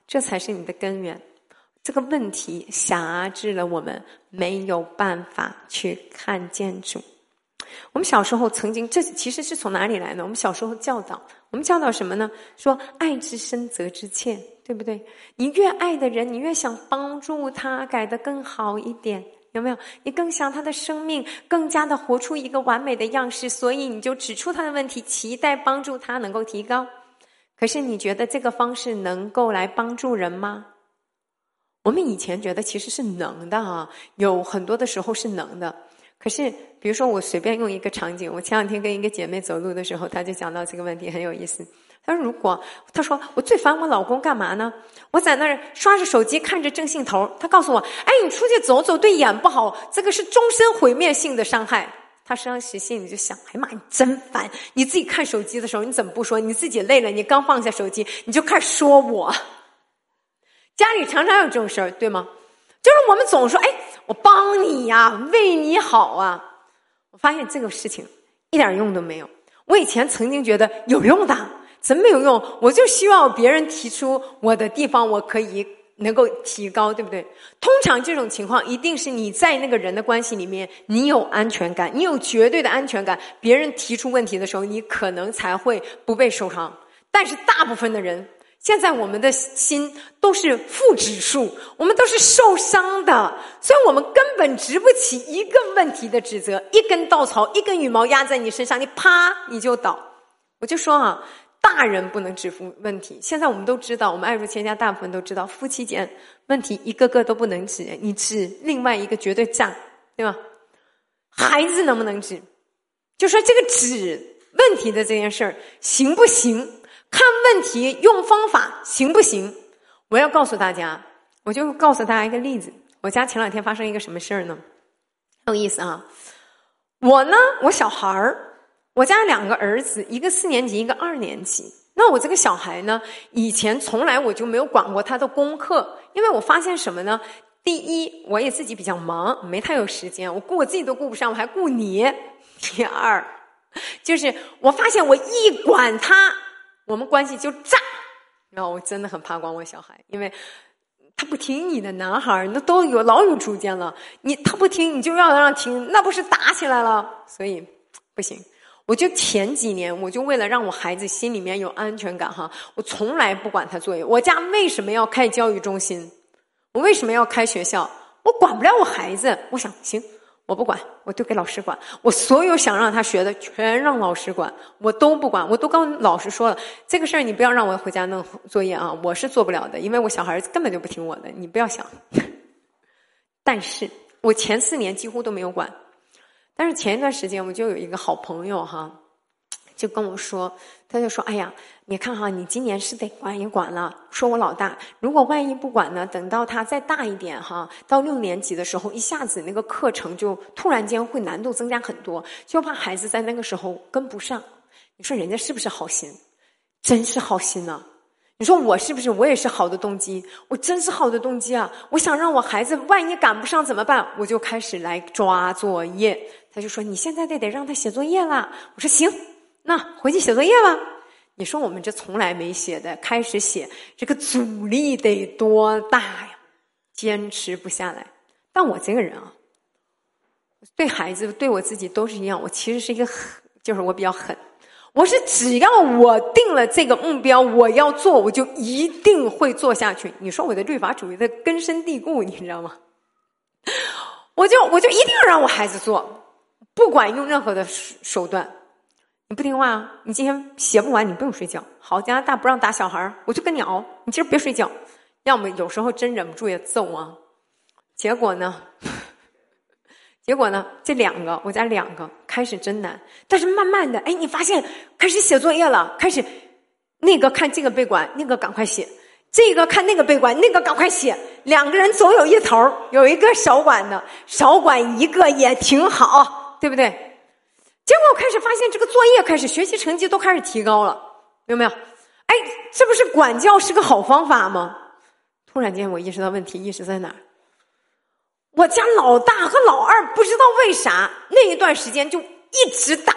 这才是你的根源。这个问题辖制了我们，没有办法去看见主。我们小时候曾经，这其实是从哪里来呢？我们小时候教导，我们教导什么呢？说爱之深责之切，对不对？你越爱的人，你越想帮助他改得更好一点，有没有？你更想他的生命更加的活出一个完美的样式，所以你就指出他的问题，期待帮助他能够提高。可是你觉得这个方式能够来帮助人吗？我们以前觉得其实是能的啊，有很多的时候是能的。可是比如说我随便用一个场景，我前两天跟一个姐妹走路的时候，她就讲到这个问题很有意思。她说如果她说我最烦我老公干嘛呢？我在那儿刷着手机看着正兴头，他告诉我，哎，你出去走走对眼不好，这个是终身毁灭性的伤害。他当时心里就想，哎妈，你真烦！你自己看手机的时候你怎么不说？你自己累了，你刚放下手机你就开始说我。家里常常有这种事儿，对吗？就是我们总说，哎，我帮你呀，为你好啊。我发现这个事情一点用都没有。我以前曾经觉得有用的，怎么没有用？我就希望别人提出我的地方，我可以能够提高，对不对？通常这种情况一定是你在那个人的关系里面，你有安全感，你有绝对的安全感，别人提出问题的时候，你可能才会不被受伤。但是大部分的人，现在我们的心都是负指数，我们都是受伤的，所以我们根本值不起一个问题的指责。一根稻草，一根羽毛压在你身上，你啪你就倒。我就说啊，大人不能指出问题。现在我们都知道，我们爱如千家大部分都知道，夫妻间问题一个个都不能指，你指另外一个绝对占，对吧？孩子能不能指？就说这个指问题的这件事儿行不行？看问题用方法行不行？我要告诉大家，我就告诉大家一个例子。我家前两天发生一个什么事儿呢？很有意思啊。我呢，我小孩儿，我家两个儿子，一个四年级，一个二年级。那我这个小孩呢，以前从来我就没有管过他的功课，因为我发现什么呢？第一，我也自己比较忙，没太有时间，我顾我自己都顾不上，我还顾你。第二，就是我发现我一管他，我们关系就炸。然后我真的很怕管我小孩，因为他不听你的，男孩那都有老有主见了，你他不听你就要让他听，那不是打起来了？所以不行。我就前几年我就为了让我孩子心里面有安全感哈，我从来不管他作业。我家为什么要开教育中心？我为什么要开学校？我管不了我孩子，我想行，我不管，我就给老师管。我所有想让他学的全让老师管，我都不管。我都跟老师说了，这个事儿你不要让我回家弄作业啊，我是做不了的，因为我小孩根本就不听我的，你不要想。但是我前四年几乎都没有管。但是前一段时间我就有一个好朋友哈，就跟我说，他就说，哎呀，你看哈，你今年是得管一管了。说我老大，如果万一不管呢，等到他再大一点哈，到六年级的时候，一下子那个课程就突然间会难度增加很多，就怕孩子在那个时候跟不上。你说人家是不是好心？真是好心啊。你说我是不是我也是好的动机？我真是好的动机啊！我想让我孩子万一赶不上怎么办？我就开始来抓作业。他就说你现在得得让他写作业了。我说行，那回去写作业吧。你说我们这从来没写的开始写，这个阻力得多大呀？坚持不下来。但我这个人啊，对孩子对我自己都是一样，我其实是一个狠，就是我比较狠。我是只要我定了这个目标我要做，我就一定会做下去。你说我的律法主义的根深蒂固，你知道吗？我就我就一定要让我孩子做，不管用任何的手段。你不听话，你今天写不完你不用睡觉。好，加拿大不让打小孩，我就跟你熬，你今儿别睡觉。要么有时候真忍不住也揍啊。结果呢结果呢，这两个我家两个开始真难，但是慢慢的，哎，你发现开始写作业了，开始那个看这个背管，那个赶快写，这个看那个背管，那个赶快写，两个人总有一头，有一个少管的，少管一个也挺好，对不对？结果我开始发现这个作业开始学习成绩都开始提高了，有没有？哎，这不是管教是个好方法吗？突然间我意识到问题意识在哪儿。我家老大和老二不知道为啥那一段时间就一直打打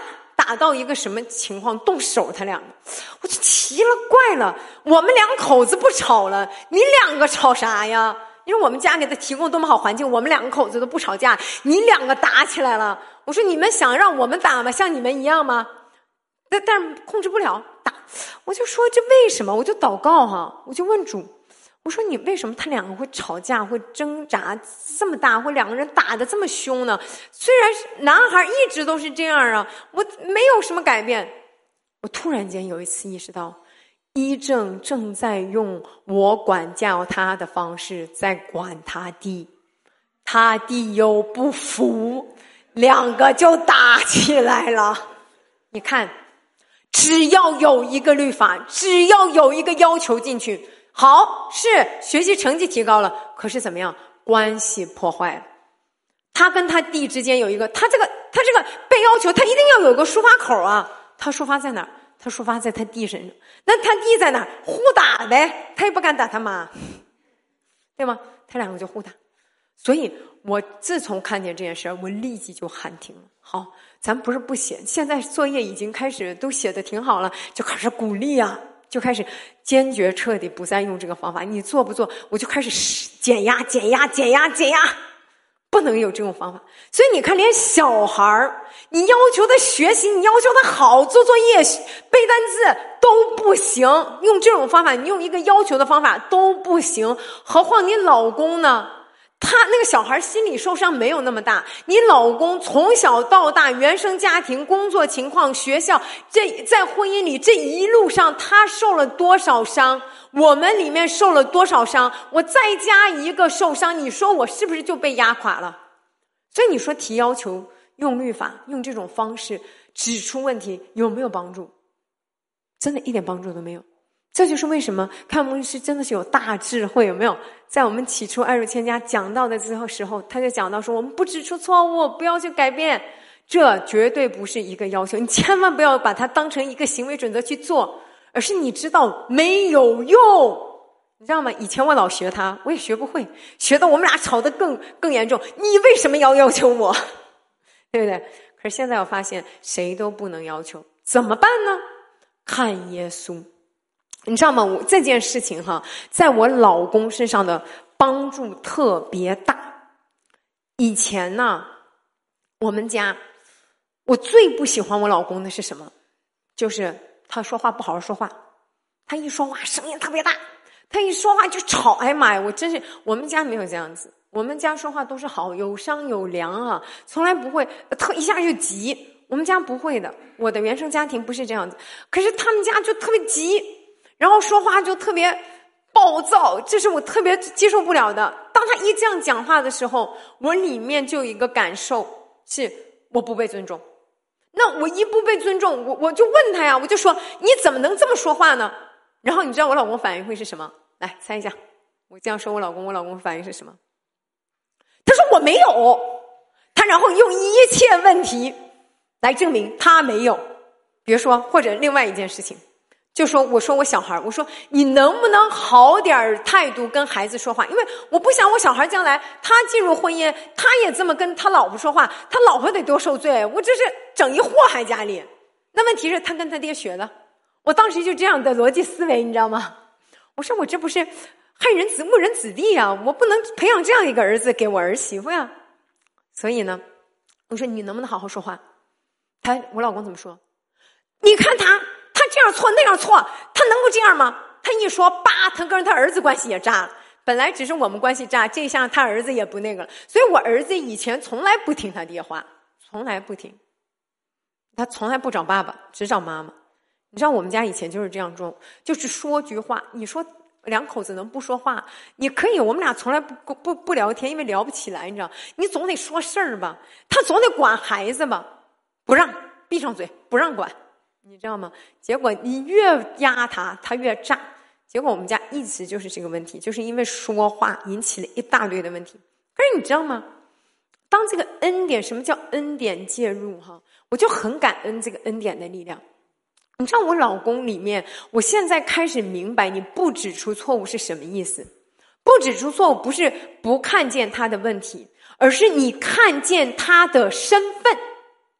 打到一个什么情况，动手他两个，我就奇了怪了，我们两口子不吵了，你两个吵啥呀？因为我们家给他提供多么好环境，我们两个口子都不吵架，你两个打起来了。我说你们想让我们打吗？像你们一样吗？但但是控制不了打，我就说这为什么？我就祷告哈、啊，我就问主，我说你为什么他两个会吵架，会挣扎这么大，会两个人打得这么凶呢？虽然男孩一直都是这样啊，我没有什么改变。我突然间有一次意识到，一正正在用我管教他的方式在管他弟，他弟又不服，两个就打起来了。你看，只要有一个律法，只要有一个要求进去，好，是学习成绩提高了，可是怎么样？关系破坏了。他跟他弟之间有一个，他这个他这个被要求，他一定要有个抒发口啊。他抒发在哪儿？他抒发在他弟身上。那他弟在哪儿？互打呗，他也不敢打他妈，对吗？他两个就互打。所以我自从看见这件事儿，我立即就喊停了。好，咱不是不写，现在作业已经开始都写得挺好了，就开始鼓励啊，就开始坚决彻底不再用这个方法。你做不做，我就开始减压减压减压减压，不能有这种方法。所以你看，连小孩儿，你要求他学习，你要求他好做作业背单词都不行，用这种方法，你用一个要求的方法都不行，何况你老公呢？他那个小孩心理受伤没有那么大，你老公从小到大，原生家庭、工作情况、学校，这在婚姻里这一路上他受了多少伤，我们里面受了多少伤，我再加一个受伤，你说我是不是就被压垮了？所以你说提要求，用律法，用这种方式指出问题，有没有帮助？真的一点帮助都没有。这就是为什么看牧师真的是有大智慧，有没有？在我们起初爱如千家讲到的之后时候，他就讲到说，我们不指出错误，不要去改变，这绝对不是一个要求，你千万不要把它当成一个行为准则去做，而是你知道没有用，你知道吗？以前我老学他，我也学不会，学到我们俩吵得更更严重，你为什么要要求我？对不对？可是现在我发现谁都不能要求，怎么办呢？看耶稣。你知道吗？我这件事情哈，在我老公身上的帮助特别大。以前呢，我们家我最不喜欢我老公的是什么？就是他说话不好好说话，他一说话声音特别大，他一说话就吵。哎呀妈呀，我真是我们家没有这样子，我们家说话都是好，有商有量啊，从来不会特一下就急。我们家不会的，我的原生家庭不是这样子，可是他们家就特别急。然后说话就特别暴躁，这是我特别接受不了的。当他一这样讲话的时候，我里面就有一个感受，是我不被尊重。那我一不被尊重，我我就问他呀，我就说你怎么能这么说话呢？然后你知道我老公反应会是什么？来猜一下，我这样说我老公，我老公反应是什么？他说我没有，他然后用一切问题来证明他没有。比如说，或者另外一件事情。就说我说我小孩，我说你能不能好点态度跟孩子说话？因为我不想我小孩将来他进入婚姻，他也这么跟他老婆说话，他老婆得多受罪。我这是整一祸害家里。那问题是他跟他爹学的，我当时就这样的逻辑思维，你知道吗？我说我这不是害人子误人子弟啊，我不能培养这样一个儿子给我儿媳妇呀。所以呢，我说你能不能好好说话？他我老公怎么说？你看他。他这样错那样错，他能够这样吗？他一说叭，他跟他儿子关系也炸了。本来只是我们关系炸，这下他儿子也不那个了。所以我儿子以前从来不听他爹话，从来不听，他从来不找爸爸，只找妈妈。你知道我们家以前就是这样做，就是说句话，你说两口子能不说话？你可以，我们俩从来不不不聊天，因为聊不起来，你知道？你总得说事儿吧，他总得管孩子吧，不让，闭上嘴，不让管。你知道吗？结果你越压他，他越炸。结果我们家一直就是这个问题，就是因为说话引起了一大堆的问题。可是你知道吗？当这个恩典，什么叫恩典介入？哈，我就很感恩这个恩典的力量。你知道我老公里面，我现在开始明白，你不指出错误是什么意思？不指出错误不是不看见他的问题，而是你看见他的身份。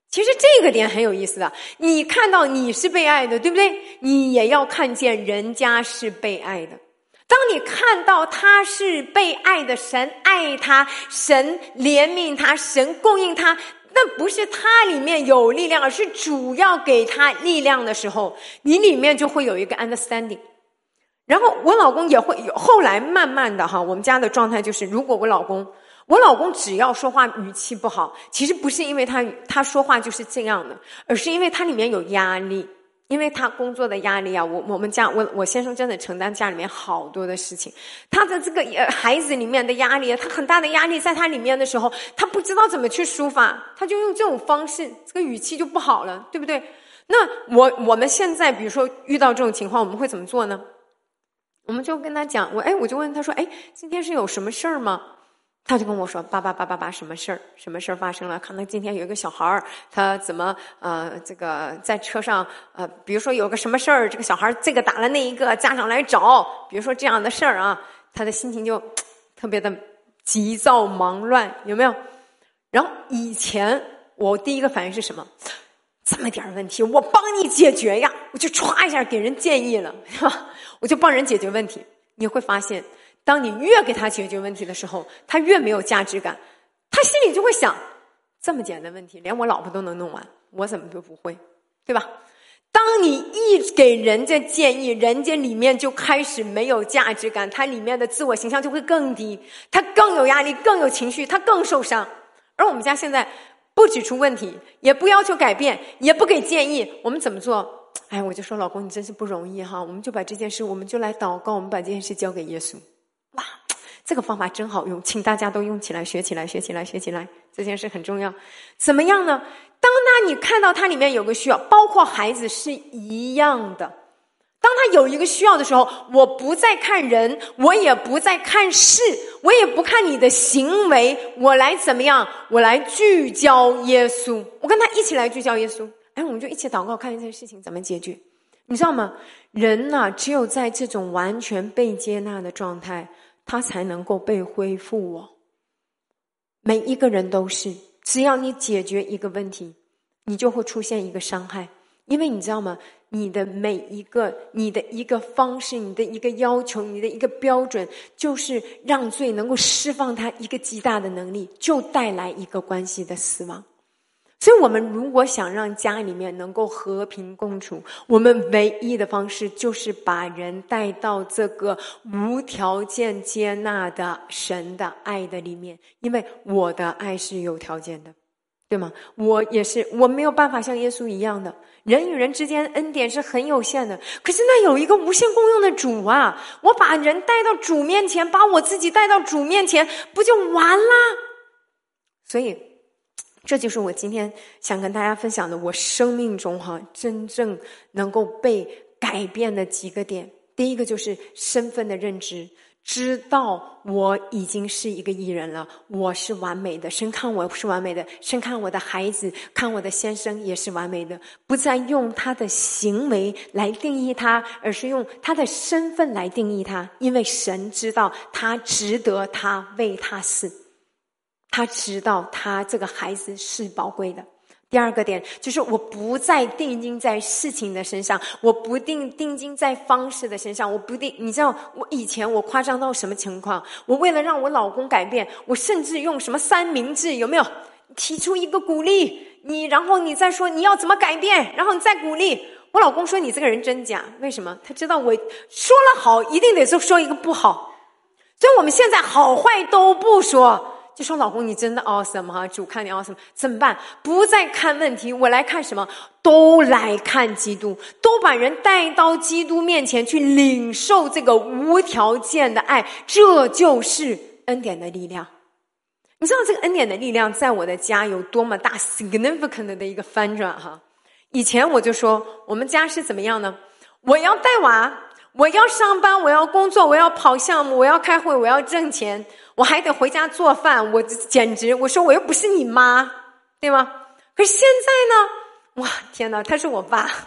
其实这个点很有意思的，你看到你是被爱的，对不对？你也要看见人家是被爱的。当你看到他是被爱的，神爱他，神怜悯他，神供应他，那不是他里面有力量，而是主要给他力量的时候，你里面就会有一个 understanding。然后我老公也会有，后来慢慢的哈，我们家的状态就是，如果我老公我老公只要说话语气不好，其实不是因为他他说话就是这样的，而是因为他里面有压力，因为他工作的压力啊，我我们家我我先生真的承担家里面好多的事情，他的这个孩子里面的压力，他很大的压力在他里面的时候，他不知道怎么去抒发，他就用这种方式，这个语气就不好了，对不对？那我我们现在比如说遇到这种情况，我们会怎么做呢？我们就跟他讲，我哎，我就问他说，哎，今天是有什么事儿吗？他就跟我说，爸爸爸爸爸，什么事儿？什么事儿发生了？可能今天有一个小孩儿，他怎么呃，这个在车上呃，比如说有个什么事儿，这个小孩这个打了那一个，家长来找，比如说这样的事儿啊，他的心情就特别的急躁忙乱，有没有？然后以前我第一个反应是什么？这么点问题，我帮你解决呀，我就歘一下给人建议了，是吧？我就帮人解决问题。你会发现，当你越给他解决问题的时候，他越没有价值感，他心里就会想，这么简单的问题连我老婆都能弄完，我怎么就不会，对吧？当你一给人家建议，人家里面就开始没有价值感，他里面的自我形象就会更低，他更有压力，更有情绪，他更受伤。而我们家现在不指出问题，也不要求改变，也不给建议，我们怎么做？哎，我就说老公你真是不容易哈，我们就把这件事，我们就来祷告，我们把这件事交给耶稣。哇，这个方法真好用，请大家都用起来，学起来，学起来，学起来，这件事很重要。怎么样呢？当他你看到他里面有个需要，包括孩子是一样的，当他有一个需要的时候，我不再看人，我也不再看事，我也不看你的行为，我来怎么样？我来聚焦耶稣，我跟他一起来聚焦耶稣。哎，我们就一起祷告，看这件事情怎么解决。你知道吗？人啊，只有在这种完全被接纳的状态，他才能够被恢复哦。每一个人都是，只要你解决一个问题，你就会出现一个伤害。因为你知道吗？你的每一个，你的一个方式，你的一个要求，你的一个标准，就是让罪能够释放它一个极大的能力，就带来一个关系的死亡。所以我们如果想让家里面能够和平共处，我们唯一的方式就是把人带到这个无条件接纳的神的爱的里面，因为我的爱是有条件的，对吗？我也是，我没有办法像耶稣一样的，人与人之间恩典是很有限的，可是那有一个无限共用的主啊，我把人带到主面前，把我自己带到主面前，不就完啦？所以这就是我今天想跟大家分享的，我生命中哈真正能够被改变的几个点。第一个就是身份的认知，知道我已经是一个义人了，我是完美的，神看我是完美的，神看我的孩子，看我的先生也是完美的，不再用他的行为来定义他，而是用他的身份来定义他，因为神知道他值得他为他死，他知道他这个孩子是宝贵的。第二个点就是我不再定睛在事情的身上，我不定定睛在方式的身上，我不定，你知道我以前我夸张到什么情况？我为了让我老公改变，我甚至用什么三明治，有没有？提出一个鼓励你，然后你再说你要怎么改变，然后你再鼓励我老公，说你这个人真假。为什么？他知道我说了好一定得说一个不好，所以我们现在好坏都不说，就说老公你真的 awesome 哈，主看你 awesome， 怎么办？不再看问题，我来看什么？都来看基督，都把人带到基督面前去领受这个无条件的爱，这就是恩典的力量。你知道这个恩典的力量在我的家有多么大 significant 的一个翻转哈？以前我就说我们家是怎么样呢？我要带娃，我要上班，我要工作，我要跑项目，我要开会，我要挣钱，我还得回家做饭，我简直，我说我又不是你妈，对吗？可是现在呢，哇，天哪，他是我爸，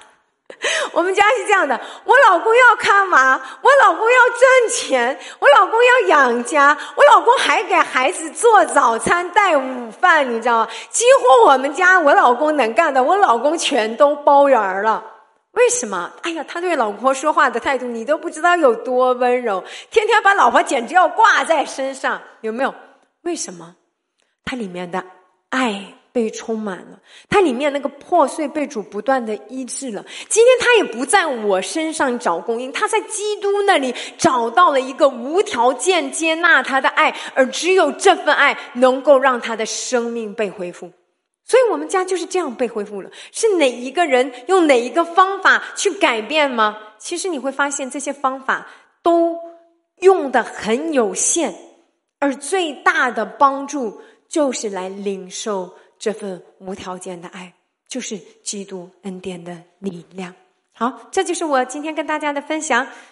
我们家是这样的，我老公要干嘛？我老公要挣钱，我老公要养家，我老公还给孩子做早餐带午饭，你知道吗？几乎我们家我老公能干的，我老公全都包圆了。为什么？哎呀，他对老婆说话的态度你都不知道有多温柔，天天把老婆简直要挂在身上，有没有？为什么？他里面的爱被充满了，他里面那个破碎被主不断的医治了。今天他也不在我身上找供应，他在基督那里找到了一个无条件接纳他的爱，而只有这份爱能够让他的生命被恢复。所以我们家就是这样被恢复了。是哪一个人用哪一个方法去改变吗？其实你会发现这些方法都用得很有限，而最大的帮助就是来领受这份无条件的爱，就是基督恩典的力量。好，这就是我今天跟大家的分享。